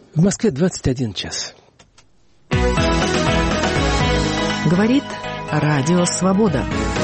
В Москве 21 час. Говорит Радио Свобода.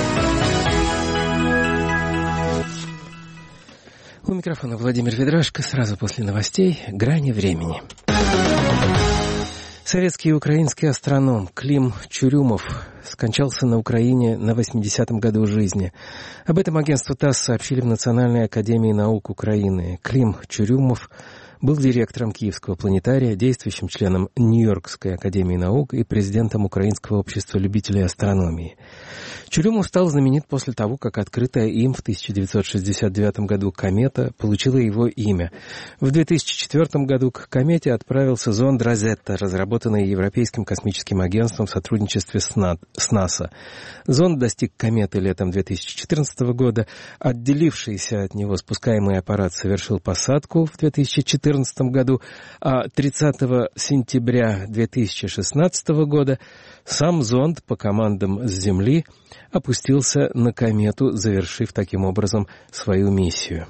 У микрофона Владимир Ведрашко. Сразу после новостей «Грани времени». Советский и украинский астроном Клим Чурюмов скончался на Украине на 80-м году жизни. Об этом агентству ТАСС сообщили в Национальной академии наук Украины. Клим Чурюмов был директором Киевского планетария, действующим членом Нью-Йоркской академии наук и президентом Украинского общества любителей астрономии. Чурюмов стал знаменит после того, как открытая им в 1969 году комета получила его имя. В 2004 году к комете отправился зонд «Розетта», разработанный Европейским космическим агентством в сотрудничестве с НАСА. Зонд достиг кометы летом 2014 года. Отделившийся от него спускаемый аппарат совершил посадку в 2014 году, а 30 сентября 2016 года сам зонд по командам с Земли опустился на комету, завершив таким образом свою миссию.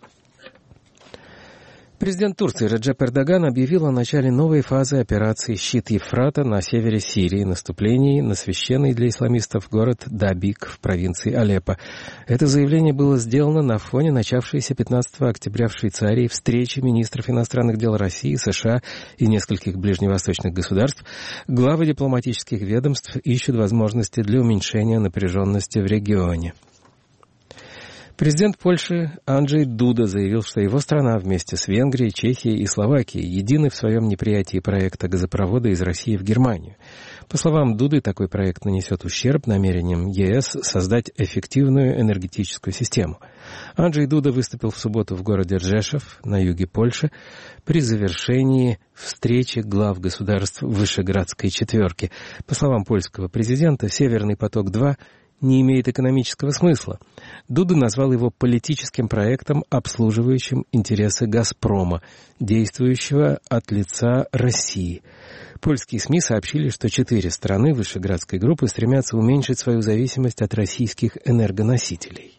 Президент Турции Реджеп Эрдоган объявил о начале новой фазы операции «Щит Евфрата» на севере Сирии, наступлении на священный для исламистов город Дабик в провинции Алеппо. Это заявление было сделано на фоне начавшейся 15 октября в Швейцарии встречи министров иностранных дел России, США и нескольких ближневосточных государств. Главы дипломатических ведомств ищут возможности для уменьшения напряженности в регионе. Президент Польши Анджей Дуда заявил, что его страна вместе с Венгрией, Чехией и Словакией едины в своем неприятии проекта газопровода из России в Германию. По словам Дуды, такой проект нанесет ущерб намерениям ЕС создать эффективную энергетическую систему. Анджей Дуда выступил в субботу в городе Ржешов на юге Польши при завершении встречи глав государств Вышеградской четверки. По словам польского президента, «Северный поток-2» не имеет экономического смысла. Дуда назвал его политическим проектом, обслуживающим интересы «Газпрома», действующего от лица России. Польские СМИ сообщили, что 4 страны Вышеградской группы стремятся уменьшить свою зависимость от российских энергоносителей.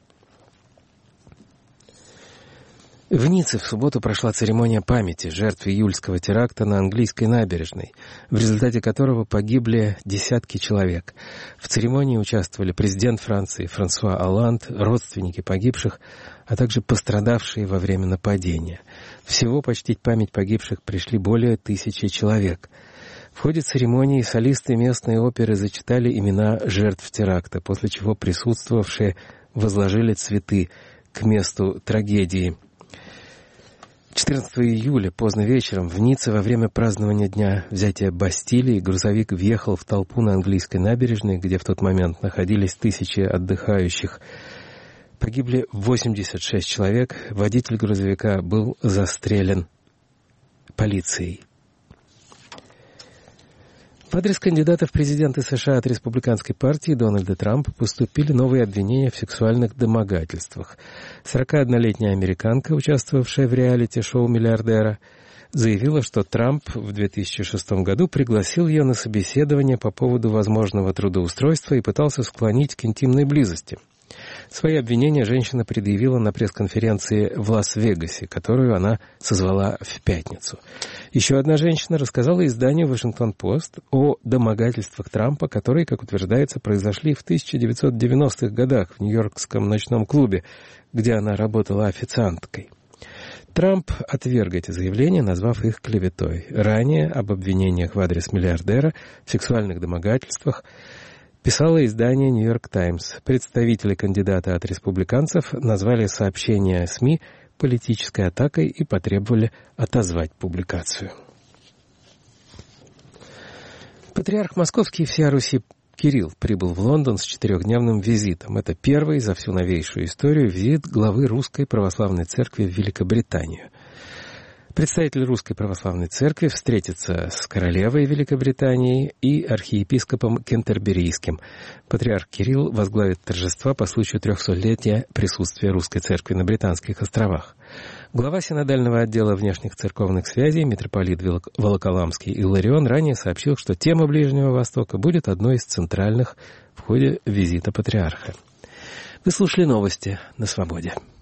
В Ницце в субботу прошла церемония памяти жертв июльского теракта на английской набережной, в результате которого погибли десятки человек. В церемонии участвовали президент Франции Франсуа Олланд, родственники погибших, а также пострадавшие во время нападения. Всего почтить память погибших пришли более 1000 человек. В ходе церемонии солисты местной оперы зачитали имена жертв теракта, после чего присутствовавшие возложили цветы к месту трагедии. 14 июля поздно вечером в Ницце во время празднования дня взятия Бастилии грузовик въехал в толпу на английской набережной, где в тот момент находились тысячи отдыхающих. Погибли 86 человек. Водитель грузовика был застрелен полицией. В адрес кандидата в президенты США от республиканской партии Дональда Трампа поступили новые обвинения в сексуальных домогательствах. 41-летняя американка, участвовавшая в реалити-шоу «Миллиардера», заявила, что Трамп в 2006 году пригласил ее на собеседование по поводу возможного трудоустройства и пытался склонить к интимной близости. Свои обвинения женщина предъявила на пресс-конференции в Лас-Вегасе, которую она созвала в пятницу. Еще одна женщина рассказала изданию «Вашингтон-Пост» о домогательствах Трампа, которые, как утверждается, произошли в 1990-х годах в нью-йоркском ночном клубе, где она работала официанткой. Трамп отверг эти заявления, назвав их клеветой. Ранее об обвинениях в адрес миллиардера в сексуальных домогательствах писало издание «Нью-Йорк Таймс». Представители кандидата от республиканцев назвали сообщение СМИ политической атакой и потребовали отозвать публикацию. Патриарх Московский и всея Руси Кирилл прибыл в Лондон с 4-дневным визитом. Это первый за всю новейшую историю визит главы Русской Православной Церкви в Великобританию. Представитель Русской Православной Церкви встретится с королевой Великобритании и архиепископом Кентерберийским. Патриарх Кирилл возглавит торжества по случаю 300-летия присутствия Русской Церкви на Британских островах. Глава синодального отдела внешних церковных связей митрополит Волоколамский Илларион ранее сообщил, что тема Ближнего Востока будет одной из центральных в ходе визита патриарха. Вы слушали новости на Свободе.